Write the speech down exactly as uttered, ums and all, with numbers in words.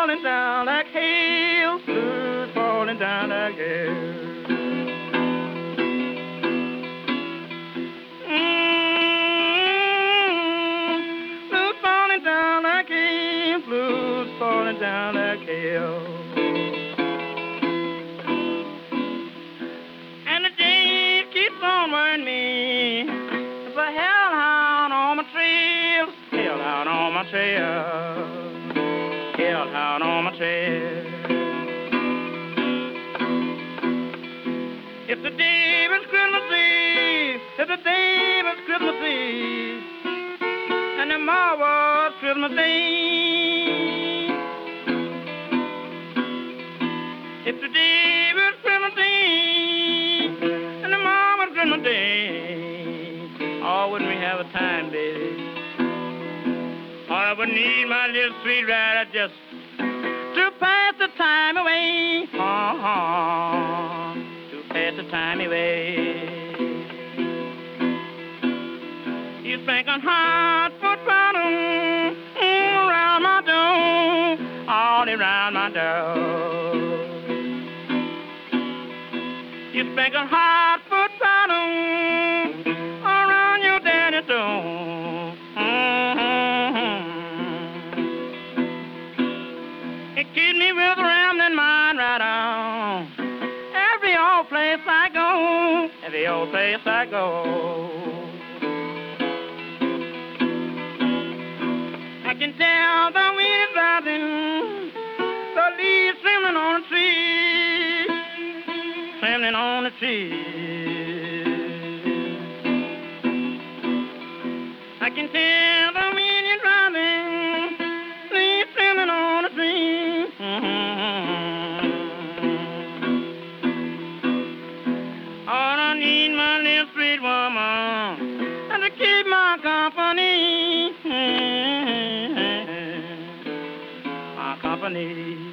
falling down like hail, blues falling down like hail. Mm, blues falling down like hail, blues falling down like hail. And the day keeps on wearing me. It's a hellhound on my trail, hellhound on my trail, hellhound on my trail. It's the day of Christmas Eve, it's the day of Christmas Eve, and tomorrow's Christmas Day. It's the day of Christmas Eve, and tomorrow's Christmas Day. Oh, wouldn't we have a time, baby? Oh, I would need my little sweet rider just to pass the time away. Uh-huh. To pass the time away. You spanking hot foot bottom mm, around my door, all around my door. You spanking hot foot bottom around your daddy's door. It keeps me with a rambling mind right on. Every old place I go, every old place I go. I can tell the wind is rising, the leaves trembling on the tree, trembling on the tree. I can tell the wind is rising, leaves trembling on the tree. Mm-hmm. Oh, I need my little sweet woman and to keep my company, my company.